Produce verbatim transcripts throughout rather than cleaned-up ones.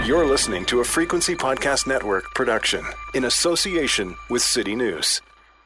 You're listening to a Frequency Podcast Network production in association with City News.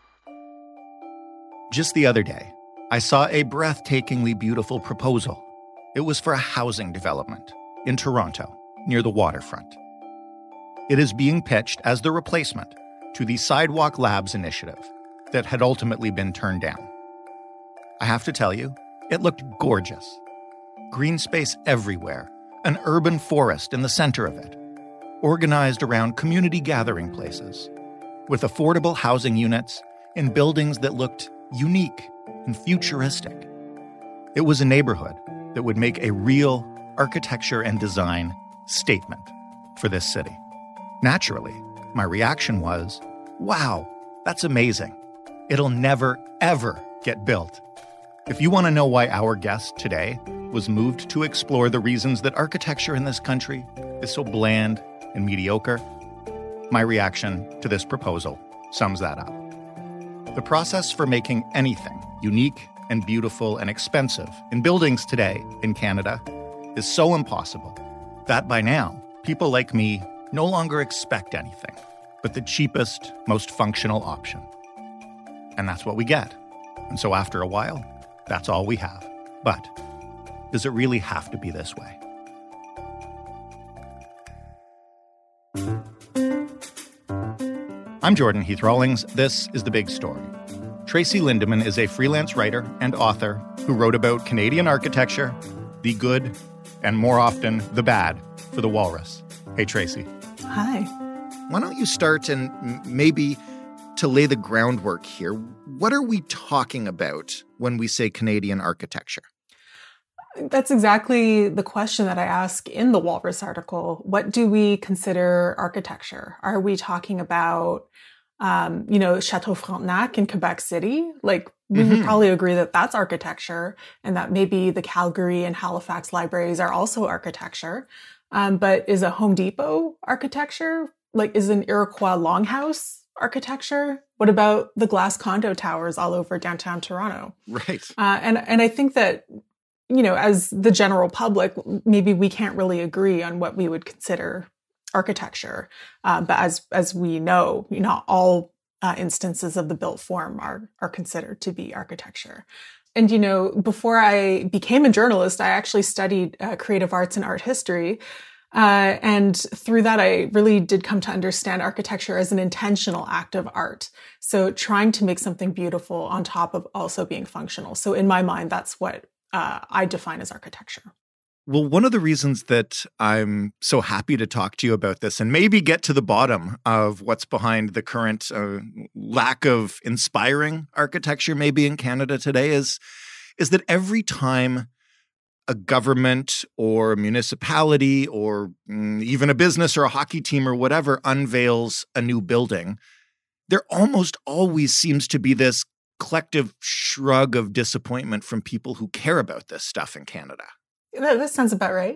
Just the other day, I saw a breathtakingly beautiful proposal. It was for a housing development in Toronto, near the waterfront. It is being pitched as the replacement to the Sidewalk Labs initiative that had ultimately been turned down. I have to tell you, it looked gorgeous. Green space everywhere, an urban forest in the center of it, organized around community gathering places, with affordable housing units in buildings that looked unique and futuristic. It was a neighborhood that would make a real architecture and design statement for this city. Naturally, my reaction was, wow, that's amazing. It'll never, ever get built. If you want to know why our guest today was moved to explore the reasons that architecture in this country is so bland and mediocre, my reaction to this proposal sums that up. The process for making anything unique and beautiful and expensive in buildings today in Canada is so impossible that by now, people like me no longer expect anything but the cheapest, most functional option. And that's what we get. And so after a while, that's all we have. But does it really have to be this way? I'm Jordan Heath Rawlings. This is The Big Story. Tracy Lindeman is a freelance writer and author who wrote about Canadian architecture, the good, and more often, the bad, for The Walrus. Hey, Tracy. Hi. Why don't you start and maybe to lay the groundwork here, what are we talking about when we say Canadian architecture? That's exactly the question that I ask in the Walrus article. What do we consider architecture? Are we talking about, um, you know, Chateau Frontenac in Quebec City? Like, we mm-hmm. would probably agree that that's architecture and that maybe the Calgary and Halifax libraries are also architecture. Um, but is a Home Depot architecture? Like, is an Iroquois longhouse architecture? What about the glass condo towers all over downtown Toronto? Right. Uh, and and I think that, you know, as the general public, maybe we can't really agree on what we would consider architecture. Uh, but as as we know, not all uh, instances of the built form are are considered to be architecture. And, you know, before I became a journalist, I actually studied uh, creative arts and art history. Uh, and through that, I really did come to understand architecture as an intentional act of art. So trying to make something beautiful on top of also being functional. So in my mind, that's what uh, I define as architecture. Well, one of the reasons that I'm so happy to talk to you about this and maybe get to the bottom of what's behind the current uh, lack of inspiring architecture maybe in Canada today is, is that every time a government or a municipality or mm, even a business or a hockey team or whatever unveils a new building, there almost always seems to be this collective shrug of disappointment from people who care about this stuff in Canada. That, that sounds about right.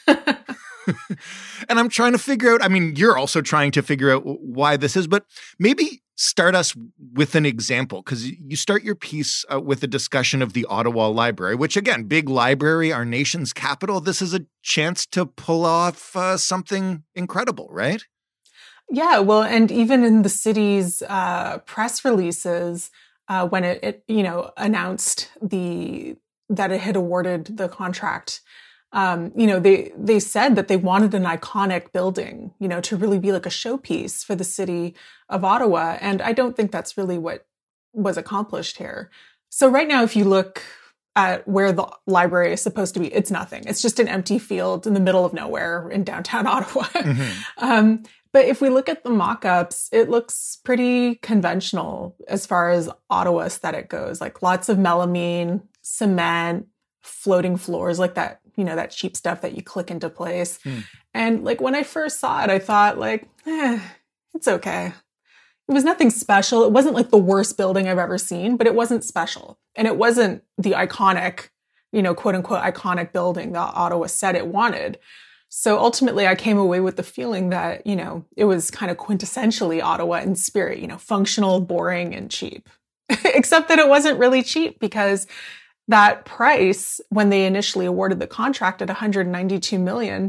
And I'm trying to figure out, I mean, you're also trying to figure out why this is, but maybe start us with an example, because you start your piece uh, with a discussion of the Ottawa Library, which again, big library, our nation's capital. This is a chance to pull off uh, something incredible, right? Yeah, well, and even in the city's uh, press releases, uh, when it, it, you know, announced the that it had awarded the contract, um, you know, they they said that they wanted an iconic building, you know, to really be like a showpiece for the city of Ottawa. And I don't think that's really what was accomplished here. So right now, if you look at where the library is supposed to be, it's nothing. It's just an empty field in the middle of nowhere in downtown Ottawa. Mm-hmm. um, but if we look at the mock-ups, it looks pretty conventional as far as Ottawa aesthetic goes, like lots of melamine, cement, floating floors, like that, you know, that cheap stuff that you click into place. Mm. And like when I first saw it, I thought like, eh, it's okay. It was nothing special. It wasn't like the worst building I've ever seen, but it wasn't special. And it wasn't the iconic, you know, quote unquote, iconic building that Ottawa said it wanted. So ultimately I came away with the feeling that, you know, it was kind of quintessentially Ottawa in spirit, you know, functional, boring, and cheap. Except that it wasn't really cheap, because that price, when they initially awarded the contract at one hundred ninety-two million dollars,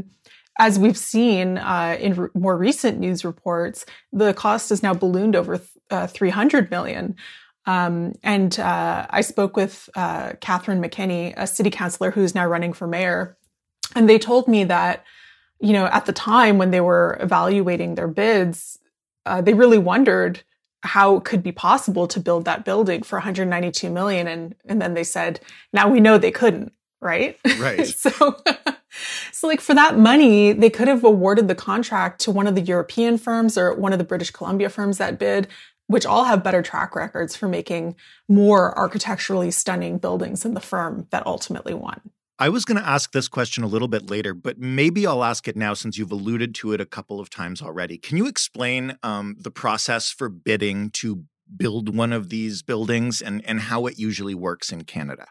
as we've seen uh, in re- more recent news reports, the cost has now ballooned over th- uh, three hundred million dollars. Um, and uh, I spoke with uh, Catherine McKinney, a city councillor who's now running for mayor, and they told me that, you know, at the time when they were evaluating their bids, uh, they really wondered how it could be possible to build that building for one hundred ninety-two million dollars. And, and then they said, now we know they couldn't, right? Right. so, so like for that money, they could have awarded the contract to one of the European firms or one of the British Columbia firms that bid, which all have better track records for making more architecturally stunning buildings than the firm that ultimately won. I was going to ask this question a little bit later, but maybe I'll ask it now since you've alluded to it a couple of times already. Can you explain um, the process for bidding to build one of these buildings and, and how it usually works in Canada?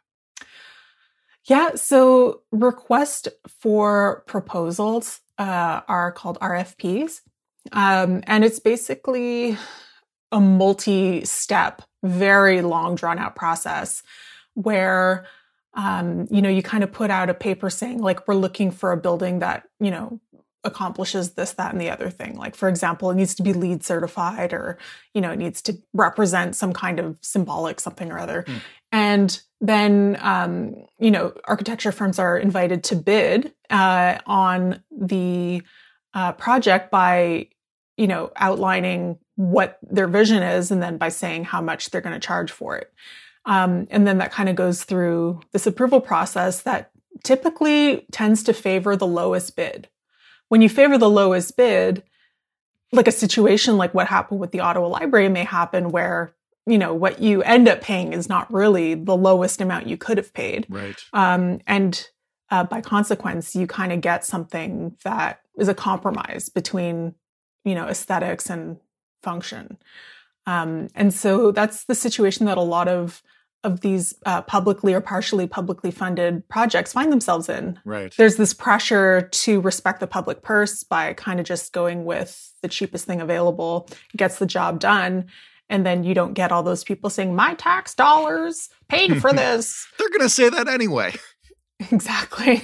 Yeah, so request for proposals uh, are called R F Ps. Um, and it's basically a multi-step, very long, drawn-out process where Um, you know, you kind of put out a paper saying, like, we're looking for a building that, you know, accomplishes this, that, and the other thing. Like, for example, it needs to be LEED certified, or, you know, it needs to represent some kind of symbolic something or other. Mm. And then, um, you know, architecture firms are invited to bid uh, on the uh, project by, you know, outlining what their vision is and then by saying how much they're going to charge for it. Um, and then that kind of goes through this approval process that typically tends to favor the lowest bid. When you favor the lowest bid, like a situation like what happened with the Ottawa Library may happen where, you know, what you end up paying is not really the lowest amount you could have paid. Right. Um, and uh, by consequence, you kind of get something that is a compromise between, you know, aesthetics and function. Um, and so that's the situation that a lot of of these uh, publicly or partially publicly funded projects find themselves in. Right. There's this pressure to respect the public purse by kind of just going with the cheapest thing available, gets the job done. And then you don't get all those people saying, my tax dollars paid for this. They're going to say that anyway. Exactly.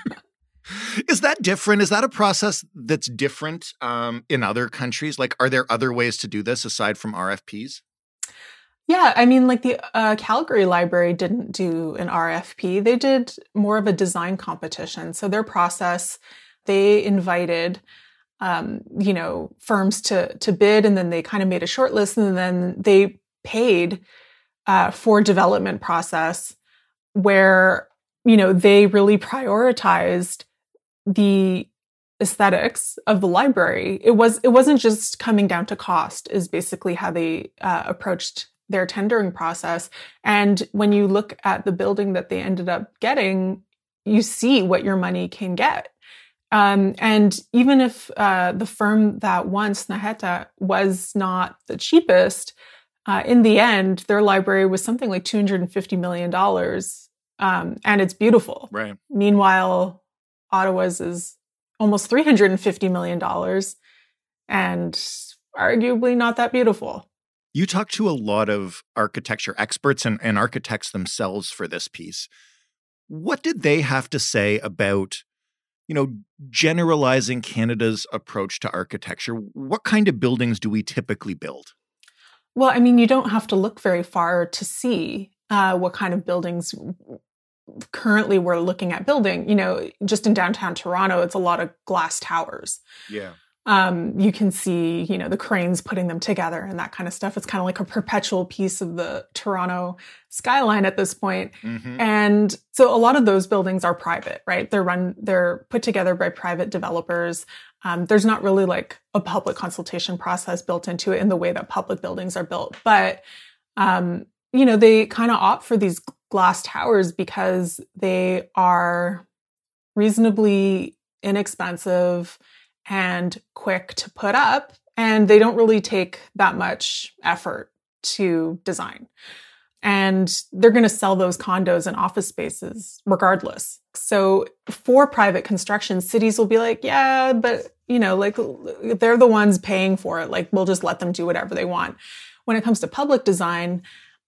Is that different? Is that a process that's different um, in other countries? Like, are there other ways to do this aside from R F Ps? Yeah, I mean, like the uh, Calgary Library didn't do an R F P. They did more of a design competition. So their process, they invited, um, you know, firms to to bid, and then they kind of made a short list, and then they paid uh, for development process where, you know, they really prioritized the aesthetics of the library. It was it wasn't just coming down to cost, is basically how they uh, approached their tendering process. And when you look at the building that they ended up getting, you see what your money can get. Um, and even if uh, the firm that won, Sneheta, was not the cheapest, uh, in the end, their library was something like two hundred fifty million dollars. Um, and it's beautiful. Right. Meanwhile, Ottawa's is almost three hundred fifty million dollars and arguably not that beautiful. You talked to a lot of architecture experts and, and architects themselves for this piece. What did they have to say about, you know, generalizing Canada's approach to architecture? What kind of buildings do we typically build? Well, I mean, you don't have to look very far to see uh, what kind of buildings currently we're looking at building. You know, just in downtown Toronto, it's a lot of glass towers. Yeah. Um, you can see, you know, the cranes putting them together and that kind of stuff. It's kind of like a perpetual piece of the Toronto skyline at this point. Mm-hmm. And so a lot of those buildings are private, right? They're run, they're put together by private developers. Um, there's not really like a public consultation process built into it in the way that public buildings are built. But, um, you know, they kind of opt for these glass towers because they are reasonably inexpensive and quick to put up, and they don't really take that much effort to design. And they're going to sell those condos and office spaces regardless. So for private construction, cities will be like, yeah, but, you know, like they're the ones paying for it. Like, we'll just let them do whatever they want. When it comes to public design,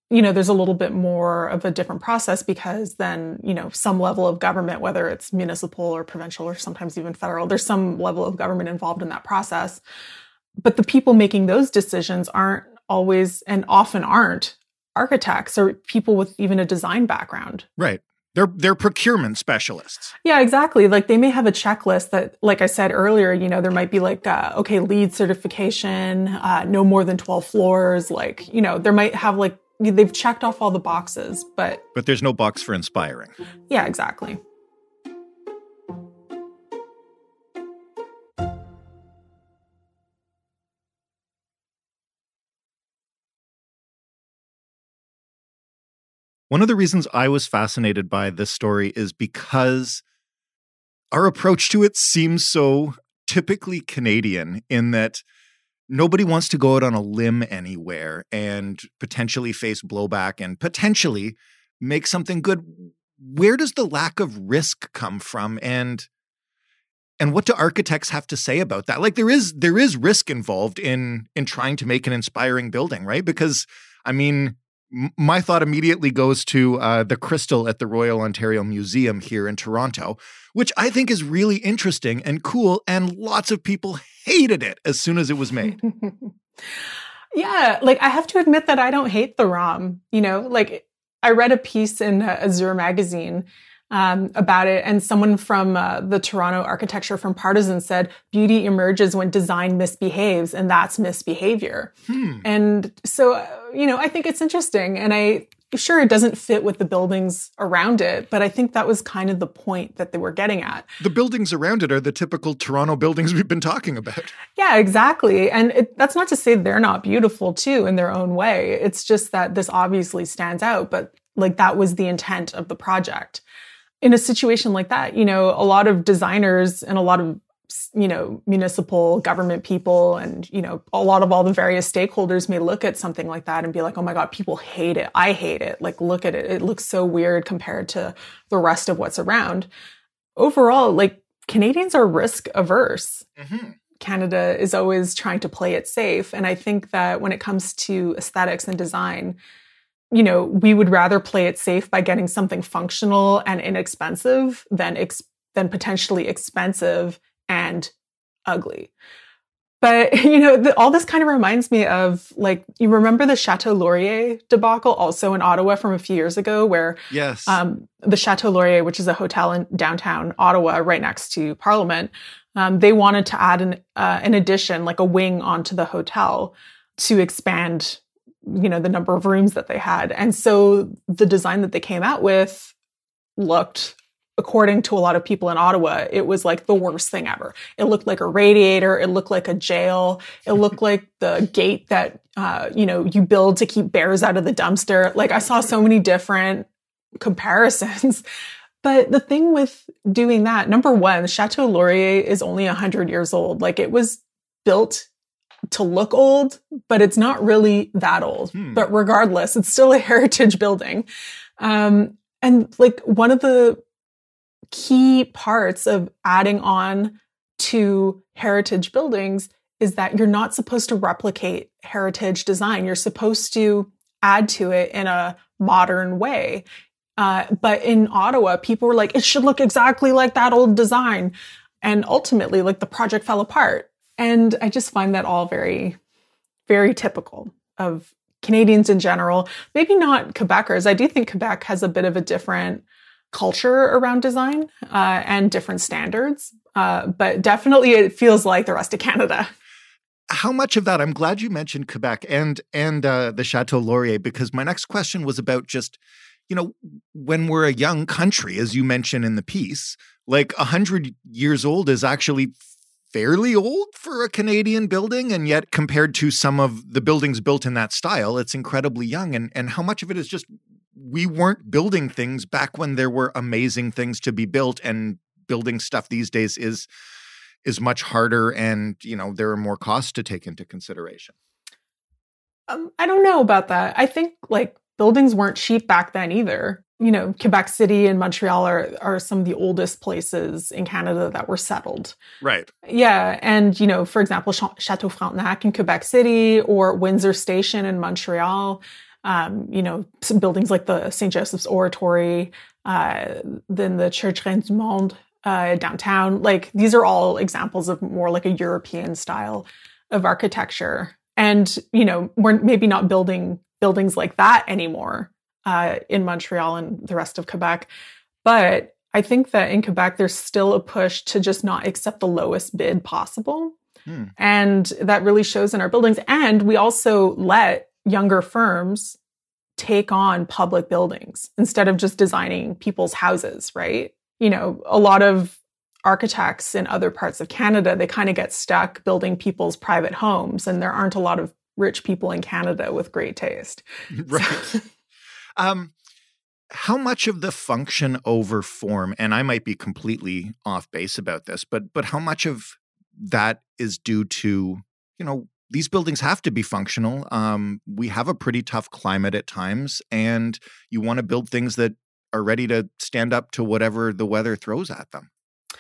you know, there's a little bit more of a different process because then, you know, some level of government, whether it's municipal or provincial or sometimes even federal, there's some level of government involved in that process. But the people making those decisions aren't always and often aren't architects or people with even a design background. Right. They're they're procurement specialists. Yeah, exactly. Like they may have a checklist that, like I said earlier, you know, there might be like, uh, okay, LEED certification, uh, no more than twelve floors. Like, you know, there might have like, they've checked off all the boxes, but... But there's no box for inspiring. Yeah, exactly. One of the reasons I was fascinated by this story is because our approach to it seems so typically Canadian in that nobody wants to go out on a limb anywhere and potentially face blowback and potentially make something good. Where does the lack of risk come from? And and what do architects have to say about that? Like there is there is risk involved in in trying to make an inspiring building, right? Because I mean, my thought immediately goes to uh, the crystal at the Royal Ontario Museum here in Toronto, which I think is really interesting and cool, and lots of people hated it as soon as it was made. Yeah, like I have to admit that I don't hate the ROM. You know, like I read a piece in uh, Azure magazine um, about it, and someone from uh, the Toronto Architecture from Partisan said, beauty emerges when design misbehaves, and that's misbehavior. Hmm. And so, uh, you know, I think it's interesting, and I sure it doesn't fit with the buildings around it, but I think that was kind of the point that they were getting at. The buildings around it are the typical Toronto buildings we've been talking about. Yeah, exactly. And it, that's not to say they're not beautiful too in their own way. It's just that this obviously stands out, but like that was the intent of the project. In a situation like that, you know, a lot of designers and a lot of, you know, municipal government people and, you know, a lot of all the various stakeholders may look at something like that and be like, oh my God, people hate it. I hate it. Like, look at it. It looks so weird compared to the rest of what's around. Overall, like Canadians are risk averse. Mm-hmm. Canada is always trying to play it safe. And I think that when it comes to aesthetics and design, you know, we would rather play it safe by getting something functional and inexpensive than ex- than potentially expensive and ugly. But, you know, the, all this kind of reminds me of, like, you remember the Chateau Laurier debacle also in Ottawa from a few years ago where yes. um, the Chateau Laurier, which is a hotel in downtown Ottawa right next to Parliament, um, they wanted to add an, uh, an addition, like a wing onto the hotel to expand, you know, the number of rooms that they had. And so the design that they came out with looked, according to a lot of people in Ottawa, it was like the worst thing ever. It looked like a radiator. It looked like a jail. It looked like the gate that, uh, you know, you build to keep bears out of the dumpster. Like I saw so many different comparisons. But the thing with doing that, number one, Chateau Laurier is only one hundred years old. Like it was built to look old, but it's not really that old. Hmm. But regardless, it's still a heritage building. Um, and like one of the key parts of adding on to heritage buildings is that you're not supposed to replicate heritage design. You're supposed to add to it in a modern way. Uh, but in Ottawa, people were like, it should look exactly like that old design. And ultimately, like the project fell apart. And I just find that all very, very typical of Canadians in general. Maybe not Quebecers. I do think Quebec has a bit of a different culture around design uh, and different standards. Uh, but definitely it feels like the rest of Canada. How much of that? I'm glad you mentioned Quebec and and uh, the Chateau Laurier, because my next question was about just, you know, when we're a young country, as you mentioned in the piece, like one hundred years old is actually fairly old for a Canadian building. And yet compared to some of the buildings built in that style, it's incredibly young. And, and how much of it is just we weren't building things back when there were amazing things to be built, and building stuff these days is is much harder, and you know there are more costs to take into consideration. Um, I don't know about that. I think like buildings weren't cheap back then either. You know, Quebec City and Montreal are are some of the oldest places in Canada that were settled. Right. Yeah, and you know, for example, Ch- Chateau Frontenac in Quebec City or Windsor Station in Montreal. Um, you know, some buildings like the Saint Joseph's Oratory, uh, then the Church Reine du Monde uh, downtown. Like these are all examples of more like a European style of architecture. And, you know, we're maybe not building buildings like that anymore uh, in Montreal and the rest of Quebec. But I think that in Quebec, there's still a push to just not accept the lowest bid possible. Hmm. And that really shows in our buildings. And we also let younger firms take on public buildings instead of just designing people's houses, right? You know, a lot of architects in other parts of Canada, they kind of get stuck building people's private homes. And there aren't a lot of rich people in Canada with great taste. Right. So, um, how much of the function over form, and I might be completely off base about this, but but how much of that is due to, you know, these buildings have to be functional. Um, we have a pretty tough climate at times, and you want to build things that are ready to stand up to whatever the weather throws at them.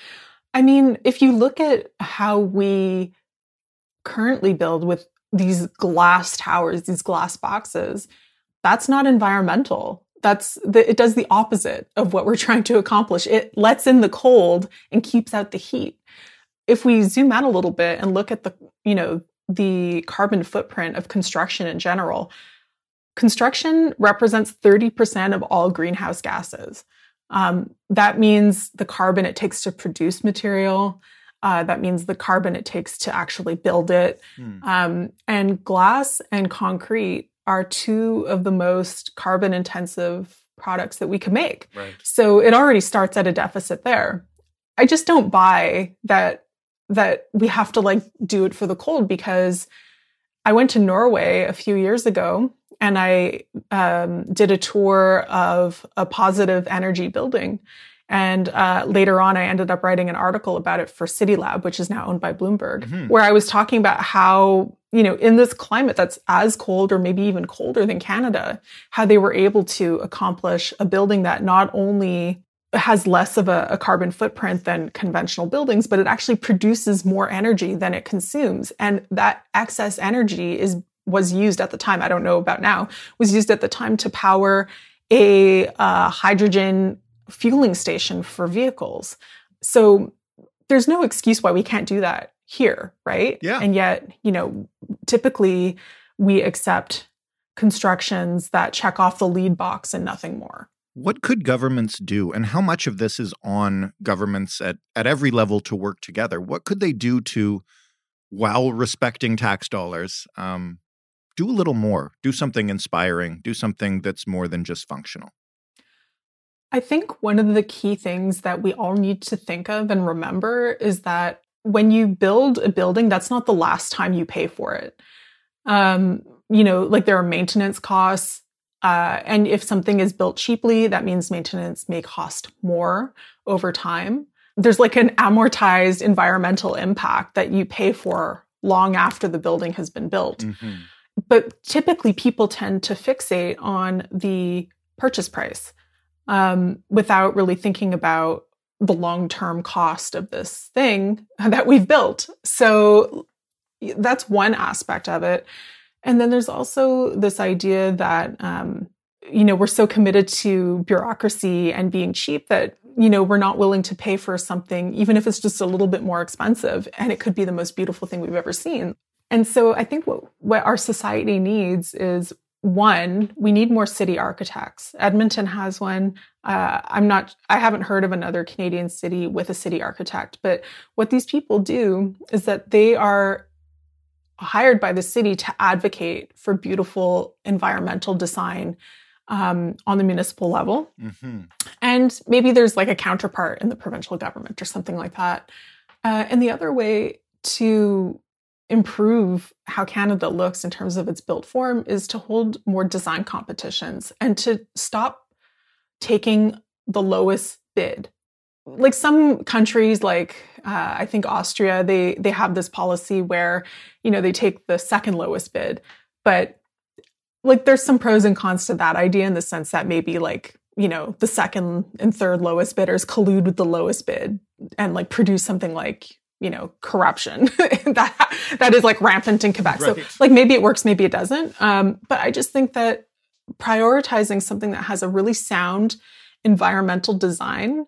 I mean, if you look at how we currently build with these glass towers, these glass boxes, that's not environmental. That's the, it does the opposite of what we're trying to accomplish. It lets in the cold and keeps out the heat. If we zoom out a little bit and look at the, you know, the carbon footprint of construction in general, construction represents thirty percent of all greenhouse gases. Um, that means the carbon it takes to produce material. Uh, that means the carbon it takes to actually build it. Hmm. Um, and glass and concrete are two of the most carbon intensive products that we can make. Right. So it already starts at a deficit there. I just don't buy that that we have to like do it for the cold, because I went to Norway a few years ago and I um, did a tour of a positive energy building. And uh, later on, I ended up writing an article about it for City Lab, which is now owned by Bloomberg, mm-hmm. where I was talking about how, you know, in this climate that's as cold or maybe even colder than Canada, how they were able to accomplish a building that not only has less of a, a carbon footprint than conventional buildings, but it actually produces more energy than it consumes. And that excess energy is was used at the time, I don't know about now, was used at the time to power a uh, hydrogen fueling station for vehicles. So there's no excuse why we can't do that here, right? Yeah. And yet, you know, typically we accept constructions that check off the lead box and nothing more. What could governments do, and how much of this is on governments at, at every level to work together? What could they do to, while respecting tax dollars, um, do a little more, do something inspiring, do something that's more than just functional? I think one of the key things that we all need to think of and remember is that when you build a building, that's not the last time you pay for it. Um, you know, like there are maintenance costs. Uh, and if something is built cheaply, that means maintenance may cost more over time. There's like an amortized environmental impact that you pay for long after the building has been built. Mm-hmm. But typically people tend to fixate on the purchase price um, without really thinking about the long-term cost of this thing that we've built. So that's one aspect of it. And then there's also this idea that, um, you know, we're so committed to bureaucracy and being cheap that, you know, we're not willing to pay for something, even if it's just a little bit more expensive, and it could be the most beautiful thing we've ever seen. And so I think what, what our society needs is, one, we need more city architects. Edmonton has one. Uh, I'm not, I haven't heard of another Canadian city with a city architect, but what these people do is that they are hired by the city to advocate for beautiful environmental design um, on the municipal level. Mm-hmm. And maybe there's like a counterpart in the provincial government or something like that. Uh, and the other way to improve how Canada looks in terms of its built form is to hold more design competitions and to stop taking the lowest bid. Like some countries, like uh, I think Austria, they they have this policy where, you know, they take the second lowest bid. But like there's some pros and cons to that idea in the sense that maybe like, you know, the second and third lowest bidders collude with the lowest bid and like produce something like, you know, corruption that that is like rampant in Quebec. Right. So like maybe it works, maybe it doesn't. Um, but I just think that prioritizing something that has a really sound environmental design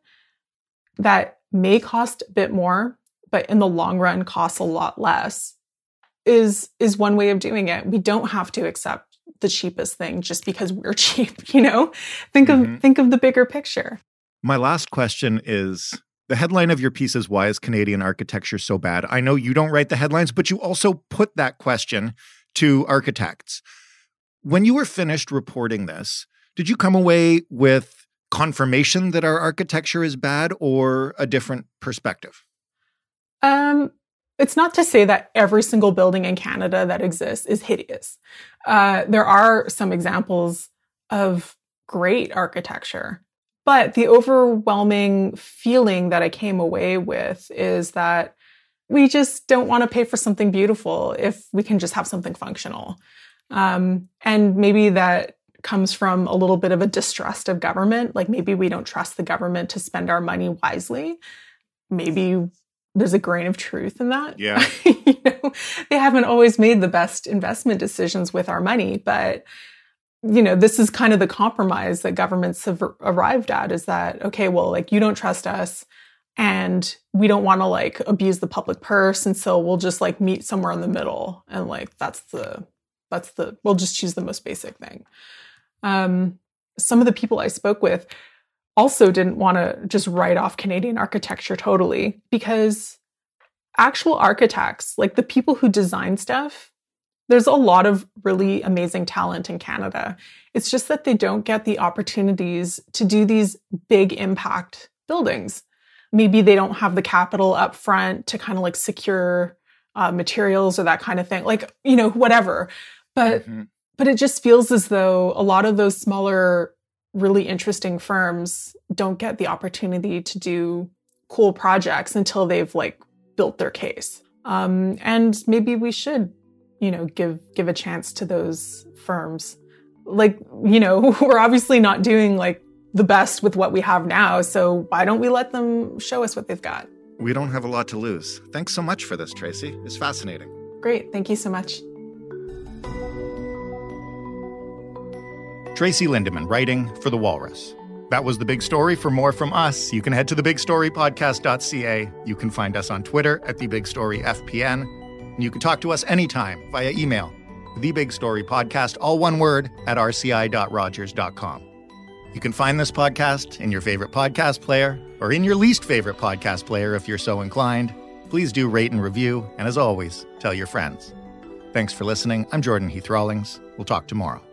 that may cost a bit more, but in the long run costs a lot less is, is one way of doing it. We don't have to accept the cheapest thing just because we're cheap, you know? Think mm-hmm. of think of the bigger picture. My last question is, the headline of your piece is, why is Canadian architecture so bad? I know you don't write the headlines, but you also put that question to architects. When you were finished reporting this, did you come away with confirmation that our architecture is bad or a different perspective? Um, it's not to say that every single building in Canada that exists is hideous. Uh, there are some examples of great architecture. But the overwhelming feeling that I came away with is that we just don't want to pay for something beautiful if we can just have something functional. Um, and maybe that comes from a little bit of a distrust of government. Like maybe we don't trust the government to spend our money wisely. Maybe there's a grain of truth in that. Yeah. You know, they haven't always made the best investment decisions with our money, but you know, this is kind of the compromise that governments have arrived at, is that, okay, well, like you don't trust us and we don't want to like abuse the public purse. And so we'll just like meet somewhere in the middle. And like, that's the, that's the, we'll just choose the most basic thing. Um, some of the people I spoke with also didn't want to just write off Canadian architecture totally, because actual architects, like the people who design stuff, there's a lot of really amazing talent in Canada. It's just that they don't get the opportunities to do these big impact buildings. Maybe they don't have the capital up front to kind of like secure uh, materials or that kind of thing. Like, you know, whatever. But, mm-hmm. but it just feels as though a lot of those smaller, really interesting firms don't get the opportunity to do cool projects until they've like built their case. Um, and maybe we should you know, give, give a chance to those firms. Like, you know, we're obviously not doing like the best with what we have now. So why don't we let them show us what they've got? We don't have a lot to lose. Thanks so much for this, Tracy. It's fascinating. Great. Thank you so much. Tracy Lindeman, writing for The Walrus. That was The Big Story. For more from us, you can head to the big story podcast dot c a. You can find us on Twitter at the big story f p n. And you can talk to us anytime via email, thebigstorypodcast, all one word, at r c i dot rogers dot com. You can find this podcast in your favorite podcast player or in your least favorite podcast player if you're so inclined. Please do rate and review, and as always, tell your friends. Thanks for listening. I'm Jordan Heath Rawlings. We'll talk tomorrow.